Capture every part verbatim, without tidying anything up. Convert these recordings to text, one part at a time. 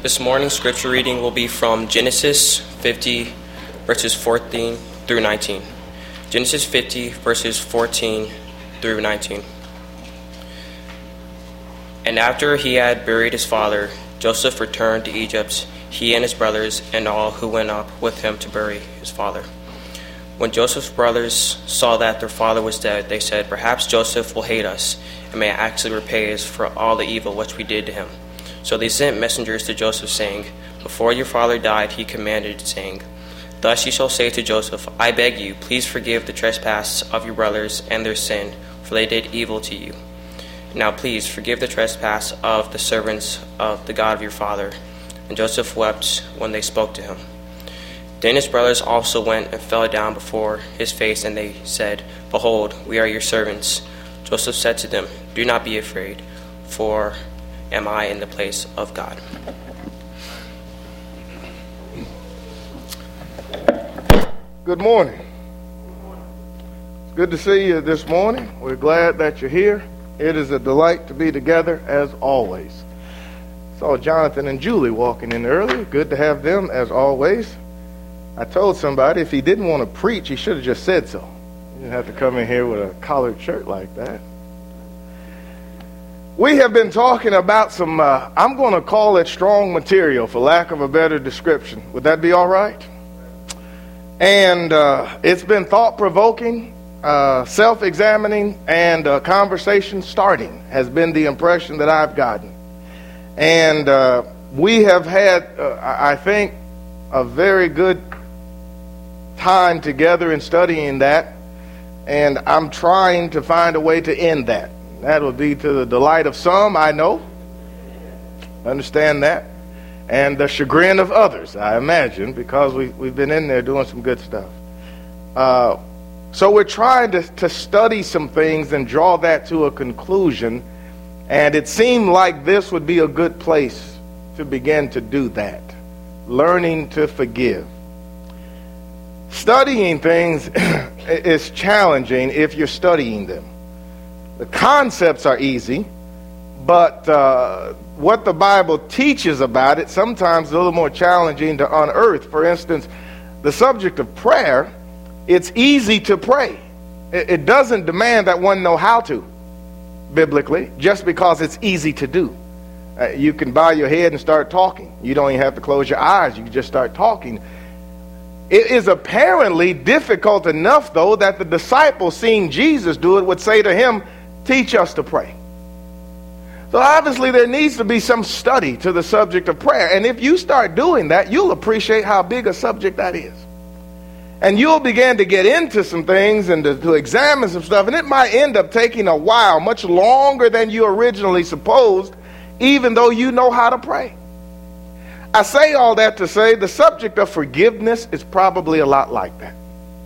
This morning's scripture reading will be from Genesis fifty, verses fourteen through nineteen. Genesis fifty, verses fourteen through nineteen. And after he had buried his father, Joseph returned to Egypt, he and his brothers, and all who went up with him to bury his father. When Joseph's brothers saw that their father was dead, they said, "Perhaps Joseph will hate us, and may actually repay us for all the evil which we did to him." So they sent messengers to Joseph, saying, "Before your father died, he commanded, saying, 'Thus you shall say to Joseph, I beg you, please forgive the trespass of your brothers and their sin, for they did evil to you. Now please forgive the trespass of the servants of the God of your father.' And Joseph wept when they spoke to him. Then his brothers also went and fell down before his face, and they said, 'Behold, we are your servants.' Joseph said to them, 'Do not be afraid, for am I in the place of God?'" Good morning. It's good to see you this morning. We're glad that you're here. It is a delight to be together as always. Saw Jonathan and Julie walking in earlier. Good to have them as always. I told somebody if he didn't want to preach, he should have just said so. You didn't have to come in here with a collared shirt like that. We have been talking about some, uh, I'm going to call it strong material for lack of a better description. Would that be all right? And uh, it's been thought-provoking, uh, self-examining, and uh, conversation starting has been the impression that I've gotten. And uh, we have had, uh, I think, a very good time together in studying that. And I'm trying to find a way to end that. That will be to the delight of some, I know. Understand that. And the chagrin of others, I imagine, because we, we've been in there doing some good stuff. Uh, so we're trying to, to study some things and draw that to a conclusion. And it seemed like this would be a good place to begin to do that. Learning to forgive. Studying things is challenging if you're studying them. The concepts are easy, but uh, what the Bible teaches about it sometimes is a little more challenging to unearth. For instance, the subject of prayer, it's easy to pray. It, it doesn't demand that one know how to, biblically, just because it's easy to do. Uh, you can bow your head and start talking. You don't even have to close your eyes. You can just start talking. It is apparently difficult enough, though, that the disciples, seeing Jesus do it, would say to him, "Teach us to pray." So obviously there needs to be some study to the subject of prayer. And if you start doing that, you'll appreciate how big a subject that is. And you'll begin to get into some things and to, to examine some stuff. And it might end up taking a while, much longer than you originally supposed, even though you know how to pray. I say all that to say the subject of forgiveness is probably a lot like that.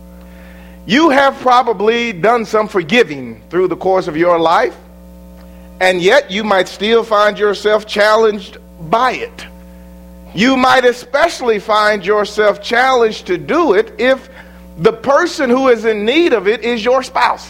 You have probably done some forgiving through the course of your life, and yet you might still find yourself challenged by it. You might especially find yourself challenged to do it if the person who is in need of it is your spouse.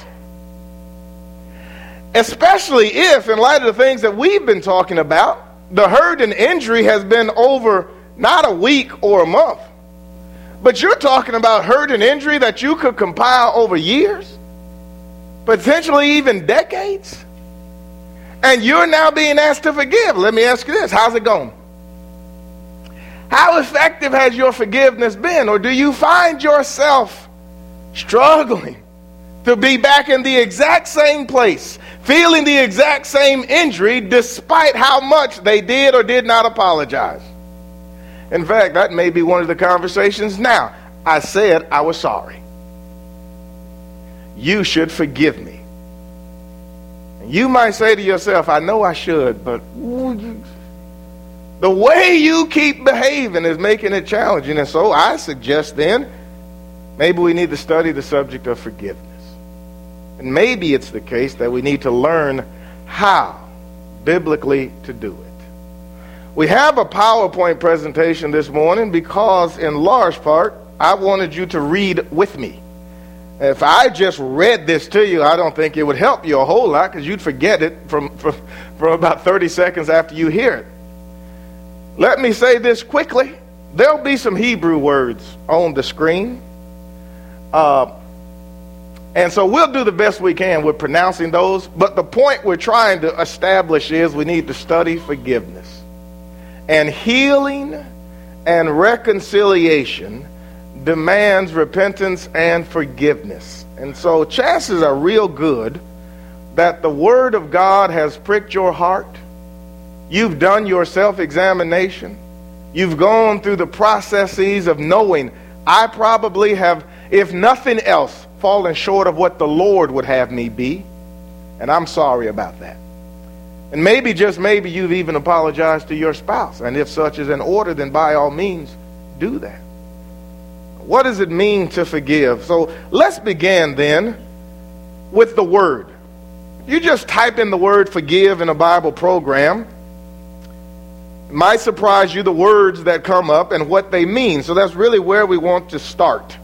Especially if, in light of the things that we've been talking about, the hurt and injury has been over not a week or a month, but you're talking about hurt and injury that you could compile over years, potentially even decades, and you're now being asked to forgive. Let me ask you this. How's it going? How effective has your forgiveness been? Or do you find yourself struggling to be back in the exact same place, feeling the exact same injury despite how much they did or did not apologize? In fact, that may be one of the conversations now. I said I was sorry. You should forgive me. And you might say to yourself, I know I should, but the way you keep behaving is making it challenging. And so I suggest then, maybe we need to study the subject of forgiveness. And maybe it's the case that we need to learn how, biblically, to do it. We have a PowerPoint presentation this morning because, in large part, I wanted you to read with me. If I just read this to you, I don't think it would help you a whole lot because you'd forget it from, from, from about thirty seconds after you hear it. Let me say this quickly. There'll be some Hebrew words on the screen. Uh, and so we'll do the best we can with pronouncing those. But the point we're trying to establish is we need to study forgiveness. And healing and reconciliation demands repentance and forgiveness. And so chances are real good that the Word of God has pricked your heart. You've done your self-examination. You've gone through the processes of knowing, I probably have, if nothing else, fallen short of what the Lord would have me be. And I'm sorry about that. And maybe, just maybe, you've even apologized to your spouse. And if such is in order, then by all means, do that. What does it mean to forgive? So let's begin then with the word. You just type in the word forgive in a Bible program. It might surprise you the words that come up and what they mean. So that's really where we want to start.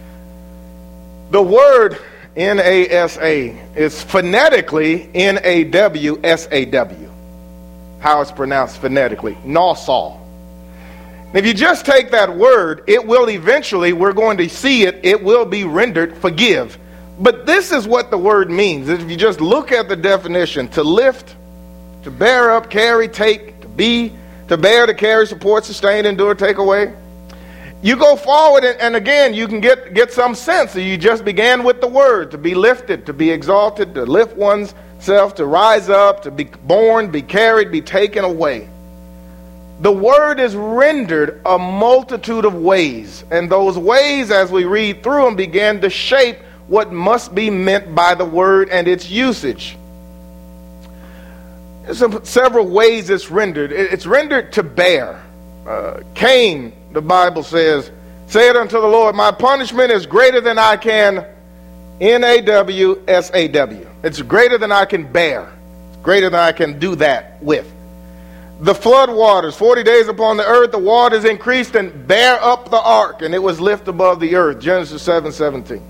The word N A S A is phonetically N A W S A W. How it's pronounced phonetically. Nassau. If you just take that word, it will eventually, we're going to see it, it will be rendered forgive. But this is what the word means. If you just look at the definition, to lift, to bear up, carry, take, to be, to bear, to carry, support, sustain, endure, take away. You go forward and, and again, you can get, get some sense. So you just began with the word, to be lifted, to be exalted, to lift one's self, to rise up, to be born, be carried, be taken away. The word is rendered a multitude of ways, and those ways, as we read through them, begin to shape what must be meant by the word and its usage. There's some, several ways it's rendered. It's rendered to bear. Uh, Cain, the Bible says, said unto the Lord, my punishment is greater than I can, N A W S A W. It's greater than I can bear. It's greater than I can do that with. The flood waters, forty days upon the earth, the waters increased and bare up the ark, and it was lifted above the earth. Genesis seven seventeen.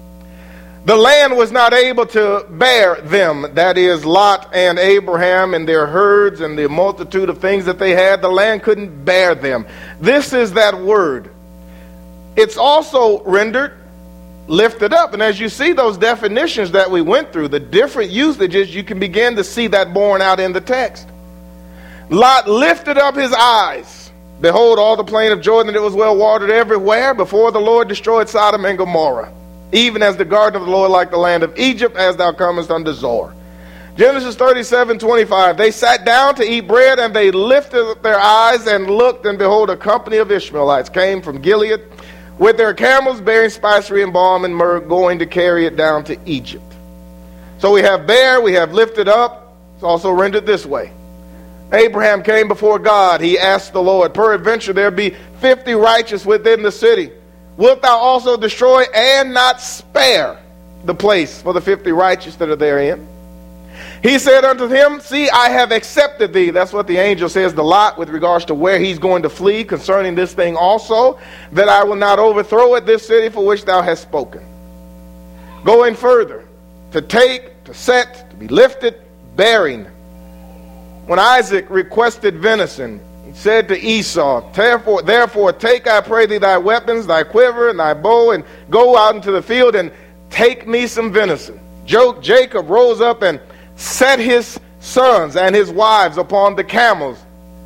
The land was not able to bear them, that is, Lot and Abraham and their herds and the multitude of things that they had. The land couldn't bear them. This is that word. It's also rendered lifted up. And as you see those definitions that we went through, the different usages, you can begin to see that borne out in the text. Lot lifted up his eyes. Behold, all the plain of Jordan, it was well watered everywhere before the Lord destroyed Sodom and Gomorrah, even as the garden of the Lord, like the land of Egypt, as thou comest unto Zor. Genesis thirty-seven twenty-five. They sat down to eat bread, and they lifted up their eyes and looked, and behold, a company of Ishmaelites came from Gilead with their camels bearing spicery and balm and myrrh, going to carry it down to Egypt. So we have bear, we have lifted up. It's also rendered this way. Abraham came before God. He asked the Lord, peradventure there be fifty righteous within the city. Wilt thou also destroy and not spare the place for the fifty righteous that are therein? He said unto him, see, I have accepted thee. That's what the angel says to Lot with regards to where he's going to flee concerning this thing also, that I will not overthrow it, this city for which thou hast spoken. Going further, to take, to set, to be lifted, bearing. When Isaac requested venison, he said to Esau, therefore, therefore take, I pray thee, thy weapons, thy quiver, and thy bow, and go out into the field and take me some venison. Jacob rose up and set his sons and his wives upon the camels.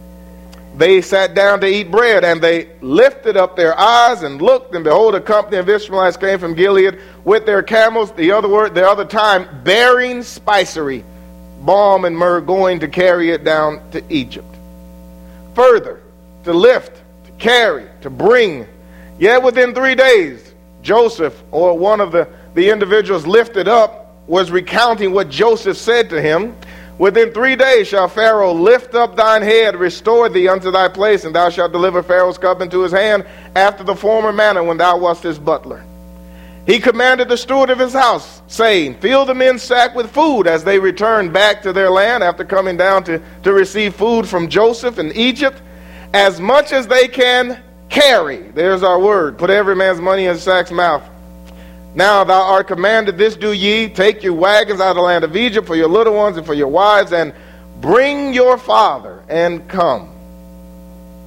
They sat down to eat bread, and they lifted up their eyes and looked, and behold, a company of Ishmaelites came from Gilead with their camels, the other word, the other time, bearing spicery, balm and myrrh, going to carry it down to Egypt. Further, to lift, to carry, to bring. Yet within three days, Joseph, or one of the, the individuals lifted up, was recounting what Joseph said to him. Within three days shall Pharaoh lift up thine head, restore thee unto thy place, and thou shalt deliver Pharaoh's cup into his hand after the former manner when thou wast his butler. He commanded the steward of his house, saying, fill the men's sack with food as they returned back to their land after coming down to, to receive food from Joseph in Egypt, as much as they can carry. There's our word. Put every man's money in his sack's mouth. Now thou art commanded, this do ye, take your wagons out of the land of Egypt for your little ones and for your wives, and bring your father and come.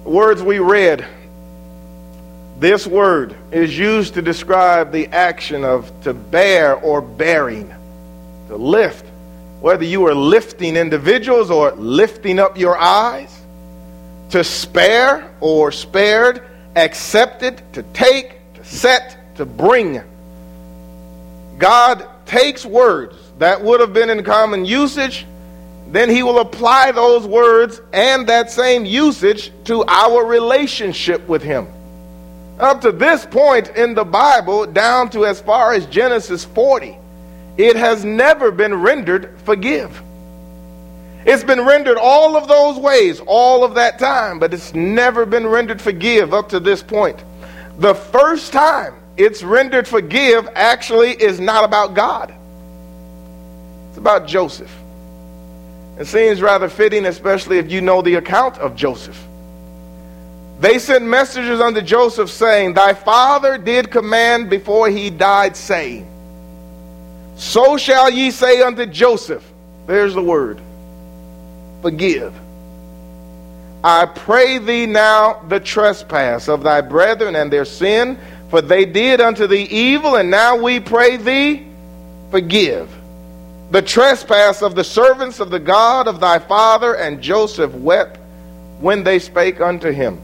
The words we read, this word is used to describe the action of to bear or bearing, to lift. Whether you are lifting individuals or lifting up your eyes, to spare or spared, accepted, to take, to set, to bring. God takes words that would have been in common usage, then he will apply those words and that same usage to our relationship with him. Up to this point in the Bible, down to as far as Genesis forty, it has never been rendered forgive. It's been rendered all of those ways, all of that time, but it's never been rendered forgive up to this point. The first time it's rendered forgive actually is not about God. It's about Joseph. It seems rather fitting, especially if you know the account of Joseph. They sent messengers unto Joseph saying, thy father did command before he died, saying, so shall ye say unto Joseph, there's the word, forgive. I pray thee now the trespass of thy brethren and their sin, for they did unto thee evil, and now we pray thee, forgive the trespass of the servants of the God of thy father. And Joseph wept when they spake unto him.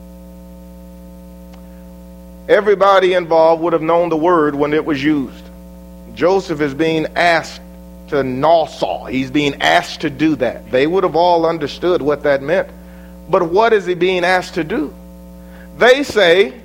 Everybody involved would have known the word when it was used. Joseph is being asked to Nassau. He's being asked to do that. They would have all understood what that meant. But what is he being asked to do? They say,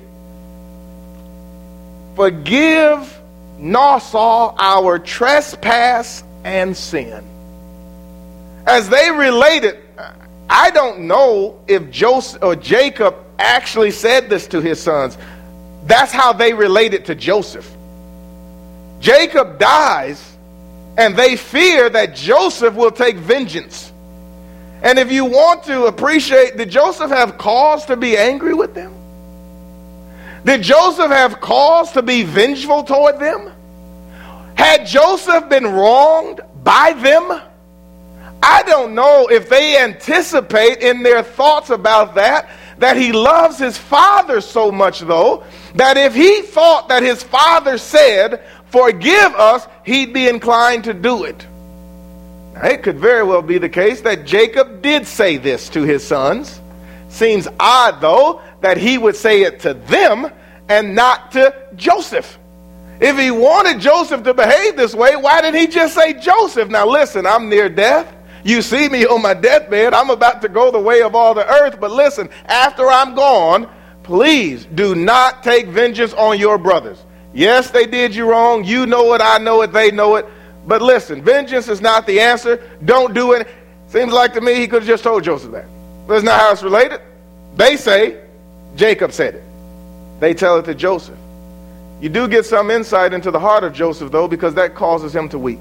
forgive Nassau our trespass and sin. As they related, I don't know if Joseph or Jacob actually said this to his sons. That's how they related to Joseph. Jacob dies, and they fear that Joseph will take vengeance. And if you want to appreciate, did Joseph have cause to be angry with them? Did Joseph have cause to be vengeful toward them? Had Joseph been wronged by them? I don't know if they anticipate in their thoughts about that, that he loves his father so much, though, that if he thought that his father said, forgive us, he'd be inclined to do it. Now, it could very well be the case that Jacob did say this to his sons. Seems odd, though, that he would say it to them and not to Joseph. If he wanted Joseph to behave this way, why didn't he just say Joseph? Now listen, I'm near death. You see me on my deathbed. I'm about to go the way of all the earth. But listen, after I'm gone, please do not take vengeance on your brothers. Yes, they did you wrong. You know it. I know it. They know it. But listen, vengeance is not the answer. Don't do it. Seems like to me he could have just told Joseph that. That's not how it's related. They say Jacob said it. They tell it to Joseph. You do get some insight into the heart of Joseph, though, because that causes him to weep.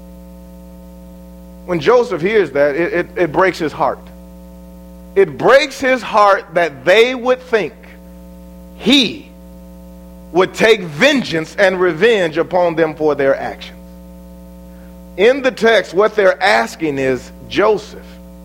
When Joseph hears that, it, it, it breaks his heart. It breaks his heart that they would think he would take vengeance and revenge upon them for their actions. In the text, what they're asking is, Joseph,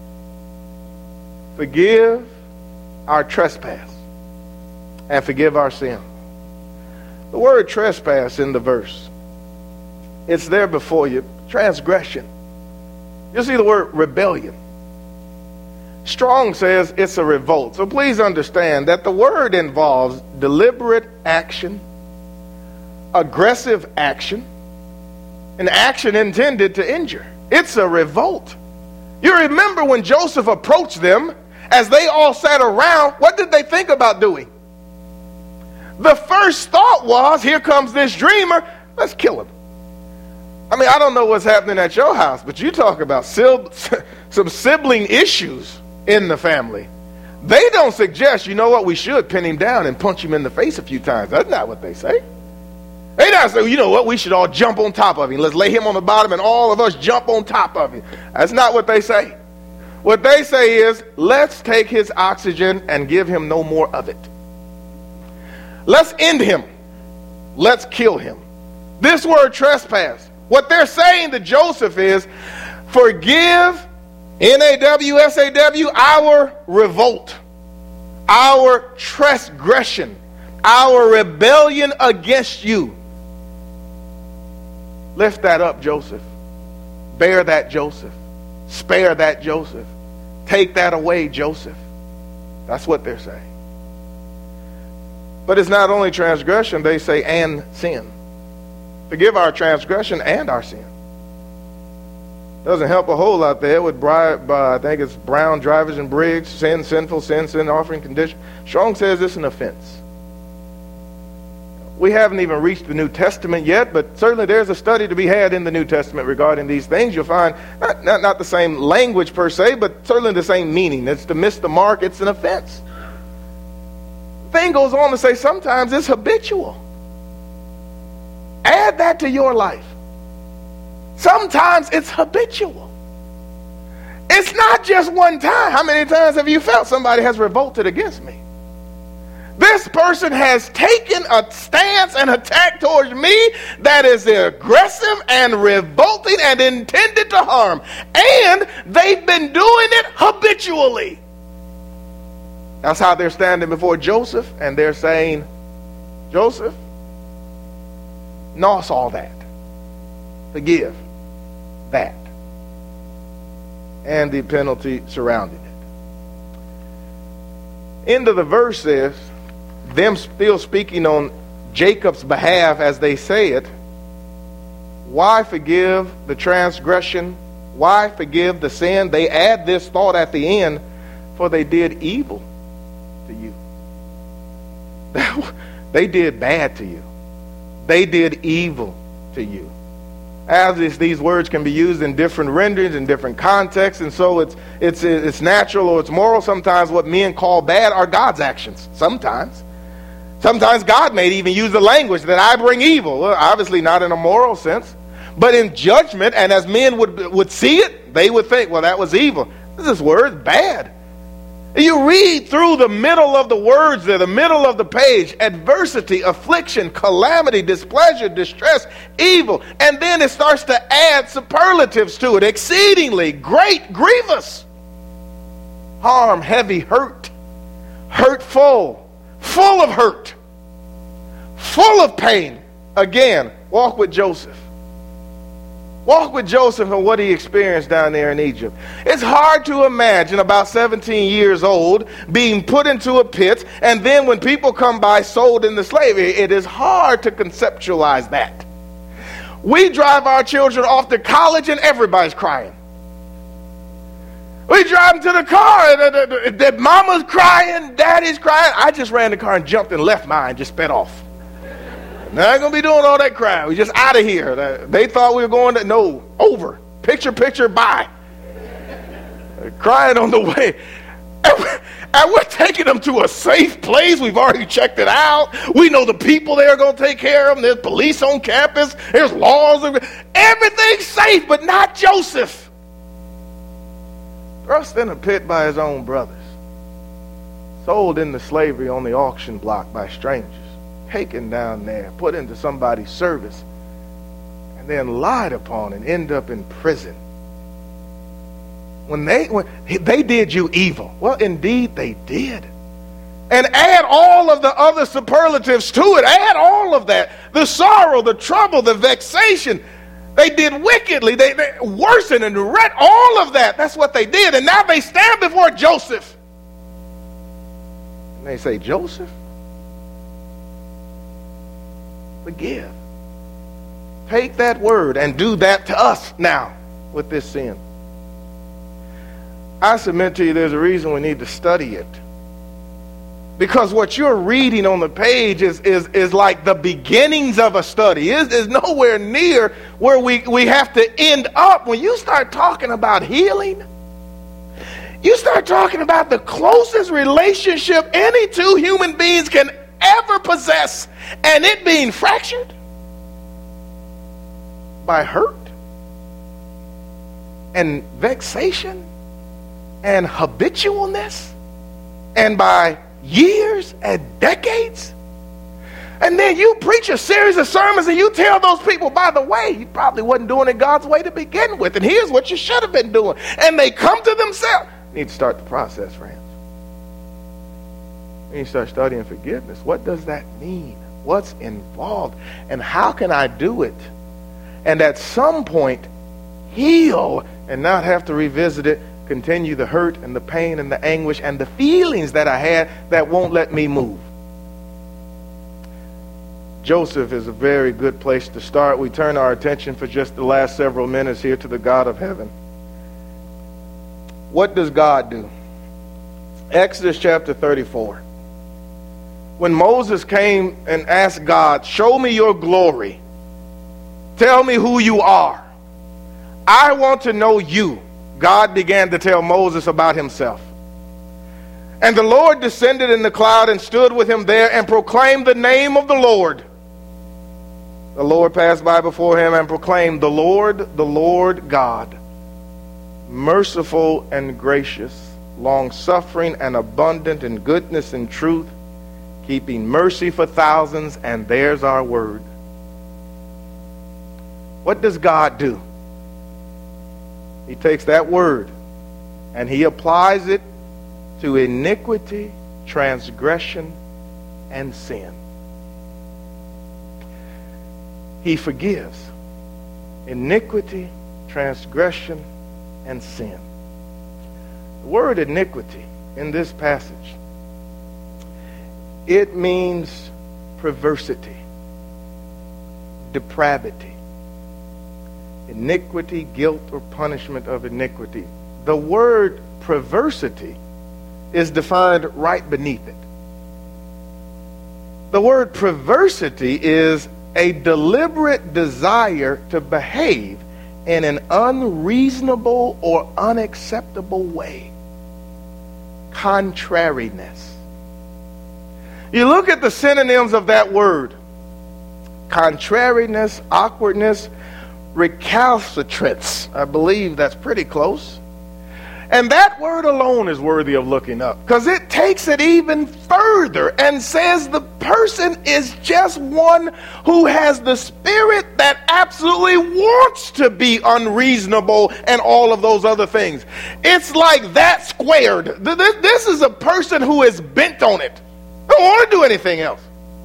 forgive our trespass and forgive our sin. The word trespass in the verse, it's there before you, transgression. You'll see the word rebellion. Strong says it's a revolt. So please understand that the word involves deliberate action, aggressive action, an action intended to injure. It's a revolt. You remember when Joseph approached them, as they all sat around, what did they think about doing? The first thought was, here comes this dreamer, let's kill him. I mean, I don't know what's happening at your house, but you talk about sil- some sibling issues in the family. They don't suggest, you know what, we should pin him down and punch him in the face a few times. That's not what they say. They not say, you know what, we should all jump on top of him. Let's lay him on the bottom and all of us jump on top of him. That's not what they say. What they say is, let's take his oxygen and give him no more of it. Let's end him. Let's kill him. This word trespass, what they're saying to Joseph is, forgive, N A W S A W, our revolt, our transgression, our rebellion against you. Lift that up, Joseph. Bear that, Joseph. Spare that, Joseph. Take that away, Joseph. That's what they're saying. But it's not only transgression, they say, and sin. Forgive our transgression and our sin. Doesn't help a whole lot there with, uh, I think it's Brown, Drivers, and Briggs, sin, sinful, sin, sin, offering, condition. Strong says it's an offense. We haven't even reached the New Testament yet, but certainly there's a study to be had in the New Testament regarding these things. You'll find not, not, not the same language per se, but certainly the same meaning. It's to miss the mark, it's an offense. The thing goes on to say sometimes it's habitual. Add that to your life. Sometimes it's habitual. It's not just one time. How many times have you felt somebody has revolted against me? This person has taken a stance and attack towards me that is aggressive and revolting and intended to harm. And they've been doing it habitually. That's how they're standing before Joseph, and they're saying, Joseph, noss all that. Forgive that. And the penalty surrounding it. End of the verse says, them still speaking on Jacob's behalf as they say it, why forgive the transgression? Why forgive the sin? They add this thought at the end, for they did evil to you. They did bad to you. They did evil to you. As is, these words can be used in different renderings, in different contexts, and so it's it's it's natural or it's moral. Sometimes what men call bad are God's actions. Sometimes. Sometimes God may even use the language that I bring evil. Well, obviously not in a moral sense, but in judgment, and as men would would see it, they would think, well, that was evil. This word bad. You read through the middle of the words there, the middle of the page, adversity, affliction, calamity, displeasure, distress, evil. And then it starts to add superlatives to it. Exceedingly, great, grievous, harm, heavy, hurt, hurtful, full of hurt, full of pain. Again, walk with Joseph. Walk with Joseph and what he experienced down there in Egypt. It's hard to imagine about seventeen years old being put into a pit, and then when people come by sold into slavery. It is hard to conceptualize that. We drive our children off to college and everybody's crying. We drive them to the car and that mama's crying, daddy's crying. I just ran the car and jumped and left mine, just sped off. Not going to be doing all that crying. We just out of here. They thought we were going to, no, over. Picture, picture, bye. Crying on the way. And we're taking them to a safe place. We've already checked it out. We know the people there are going to take care of them. There's police on campus. There's laws. Everything's safe, but not Joseph. Thrust in a pit by his own brothers. Sold into slavery on the auction block by strangers. Taken down there, put into somebody's service, and then lied upon and end up in prison. When they when they did you evil, well, indeed they did. And add all of the other superlatives to it. Add all of that. The sorrow, the trouble, the vexation. They did wickedly. They, they worsened and read all of that. That's what they did. And now they stand before Joseph. And they say, Joseph, forgive. Take that word and do that to us now with this sin. I submit to you there's a reason we need to study it. Because what you're reading on the page is, is, is like the beginnings of a study. It is nowhere near where we, we have to end up. When you start talking about healing, you start talking about the closest relationship any two human beings can ever possess, and it being fractured by hurt and vexation and habitualness and by years and decades. And then you preach a series of sermons and you tell those people, by the way, you probably wasn't doing it God's way to begin with, and here's what you should have been doing. And they come to themselves. You need to start the process, friends. And you start studying forgiveness. What does that mean? What's involved? And how can I do it? And at some point, heal and not have to revisit it, continue the hurt and the pain and the anguish and the feelings that I had that won't let me move. Joseph is a very good place to start. We turn our attention for just the last several minutes here to the God of heaven. What does God do? Exodus chapter thirty-four. When Moses came and asked God, show me your glory. Tell me who you are. I want to know you. God began to tell Moses about himself. And the Lord descended in the cloud and stood with him there and proclaimed the name of the Lord. The Lord passed by before him and proclaimed, the Lord, the Lord God, merciful and gracious, long-suffering and abundant in goodness and truth, keeping mercy for thousands, and there's our word. What does God do? He takes that word and he applies it to iniquity, transgression, and sin. He forgives iniquity, transgression, and sin. The word iniquity in this passage, it means perversity, depravity, iniquity, guilt, or punishment of iniquity. The word perversity is defined right beneath it. The word perversity is a deliberate desire to behave in an unreasonable or unacceptable way. Contrariness. You look at the synonyms of that word: contrariness, awkwardness, recalcitrance. I believe that's pretty close. And that word alone is worthy of looking up, because it takes it even further and says the person is just one who has the spirit that absolutely wants to be unreasonable and all of those other things. It's like that squared. This is a person who is bent on it. Don't want to do anything else.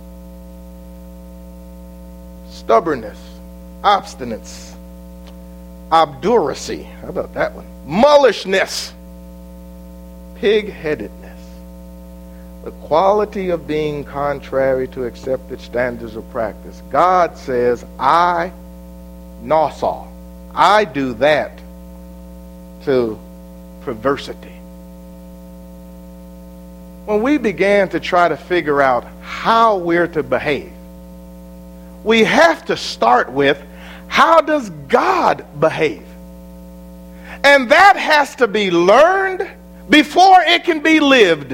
Stubbornness, obstinance, obduracy. How about that one? Mullishness, pig-headedness, the quality of being contrary to accepted standards of practice. God says, I, Nassau, I do that to perversity. When we began to try to figure out how we're to behave, we have to start with, how does God behave? And that has to be learned before it can be lived.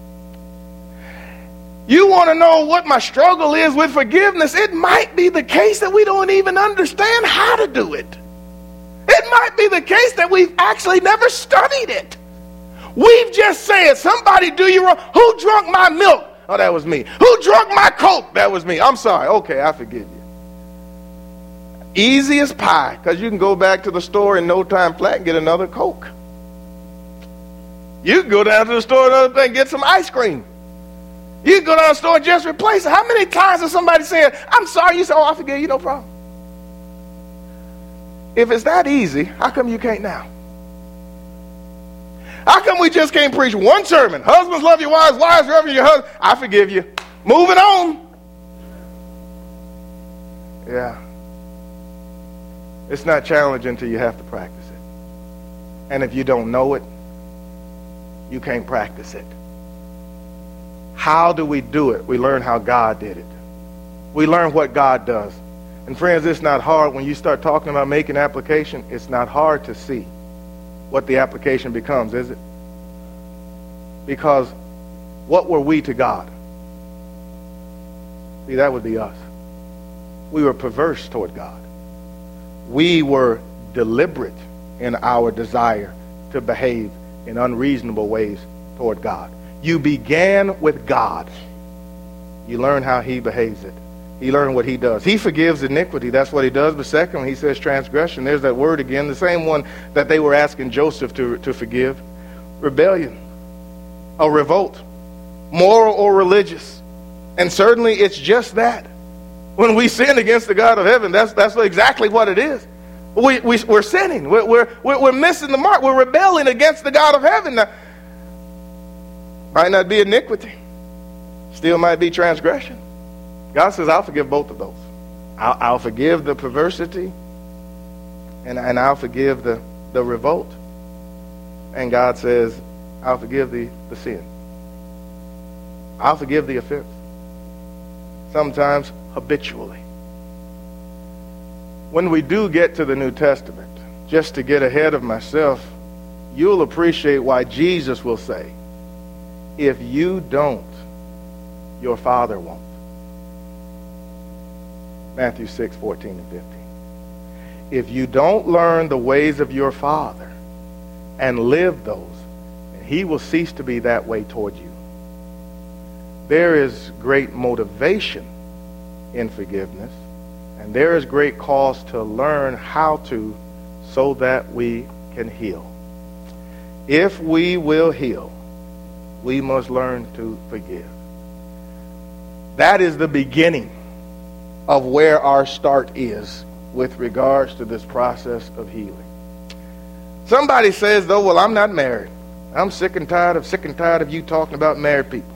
You want to know what my struggle is with forgiveness? It might be the case that we don't even understand how to do it. It might be the case that we've actually never studied it. We've just said, somebody do you wrong. Who drunk my milk? Oh, that was me. Who drunk my Coke? That was me. I'm sorry. Okay, I forgive you. Easy as pie, because you can go back to the store in no time flat and get another Coke. You can go down to the store another day and get some ice cream. You can go down to the store and just replace it. How many times has somebody said, I'm sorry? You say, oh, I forgive you, no problem. If it's that easy, how come you can't now? How come we just can't preach one sermon? Husbands, love your wives. Wives, love your husbands. I forgive you. Moving on. Yeah. It's not challenging until you have to practice it. And if you don't know it, you can't practice it. How do we do it? We learn how God did it. We learn what God does. And friends, it's not hard. When you start talking about making application, it's not hard to see what the application becomes, is it? Because what were we to God? See, that would be us. We were perverse toward God. We were deliberate in our desire to behave in unreasonable ways toward God. You began with God. You learn how he behaves it. You learn what he does. He forgives iniquity. That's what he does. But second, he says transgression. There's that word again, the same one that they were asking Joseph to, to forgive. Rebellion. A revolt. moral or religious. And certainly it's just that. When we sin against the God of heaven, that's, that's exactly what it is. We, we, we're sinning. We're, we're, we're missing the mark. We're rebelling against the God of heaven. Now, might not be iniquity. Still might be transgression. God says, I'll forgive both of those. I'll, I'll forgive the perversity, and, and I'll forgive the, the revolt. And God says, I'll forgive the, the sin. I'll forgive the offense. Sometimes habitually. When we do get to the New Testament, just to get ahead of myself, you'll appreciate why Jesus will say, if you don't, your Father won't. Matthew six, fourteen and fifteen. If you don't learn the ways of your Father and live those, He will cease to be that way toward you. There is great motivation in forgiveness, and there is great cause to learn how to, so that we can heal. If we will heal, we must learn to forgive. That is the beginning of where our start is with regards to this process of healing. Somebody says, though, well, I'm not married. I'm sick and tired of sick and tired of you talking about married people.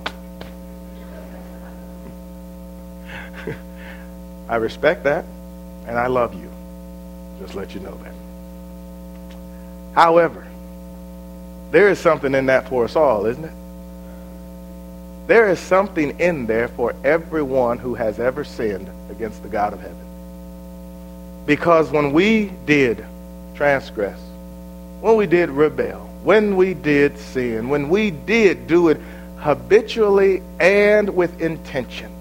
I respect that, and I love you. Just let you know that. However, there is something in that for us all, isn't it? There is something in there for everyone who has ever sinned against the God of heaven. Because when we did transgress, when we did rebel, when we did sin, when we did do it habitually and with intention,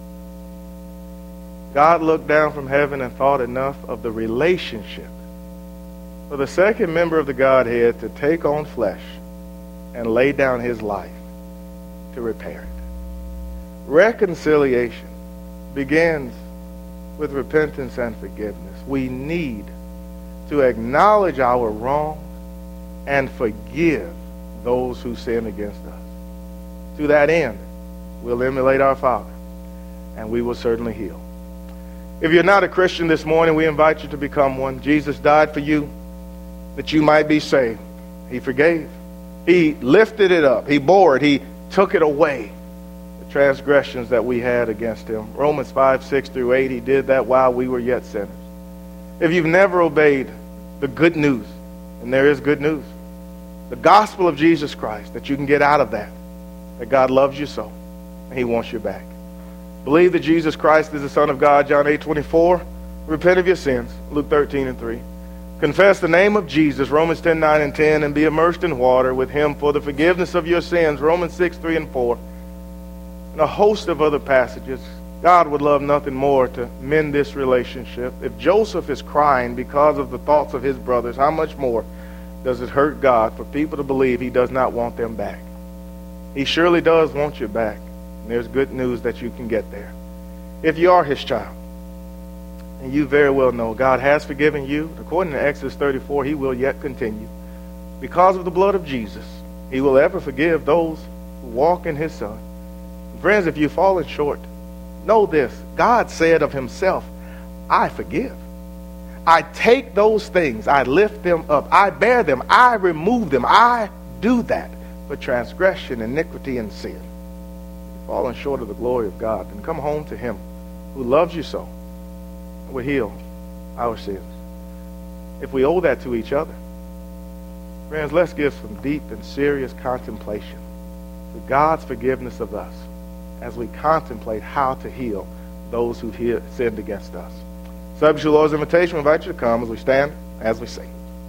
God looked down from heaven and thought enough of the relationship for the second member of the Godhead to take on flesh and lay down his life to repair it. Reconciliation begins with repentance and forgiveness. We need to acknowledge our wrongs and forgive those who sin against us. To that end, we'll emulate our Father, and we will certainly heal. If you're not a Christian this morning, we invite you to become one. Jesus died for you that you might be saved. He forgave. He lifted it up. He bore it. He took it away, the transgressions that we had against him. Romans five, six through eight, he did that while we were yet sinners. If you've never obeyed the good news, and there is good news, the gospel of Jesus Christ, that you can get out of that, that God loves you so, and he wants you back. Believe that Jesus Christ is the Son of God, John eight, twenty-four. Repent of your sins, Luke thirteen and three. Confess the name of Jesus, Romans ten, nine and ten, and be immersed in water with him for the forgiveness of your sins, Romans six, three and four. And a host of other passages. God would love nothing more to mend this relationship. If Joseph is crying because of the thoughts of his brothers, how much more does it hurt God for people to believe he does not want them back? He surely does want you back. And there's good news that you can get there. If you are his child, and you very well know God has forgiven you, according to Exodus thirty-four, he will yet continue. Because of the blood of Jesus, he will ever forgive those who walk in his Son. Friends, if you've fallen short, know this. God said of himself, I forgive. I take those things, I lift them up, I bear them, I remove them. I do that for transgression, iniquity, and sin. If you've fallen short of the glory of God, then come home to him who loves you so and will heal our sins. If we owe that to each other, friends, let's give some deep and serious contemplation to God's forgiveness of us as we contemplate how to heal those who've sinned against us. Subject to the Lord's invitation, we invite you to come as we stand, as we sing.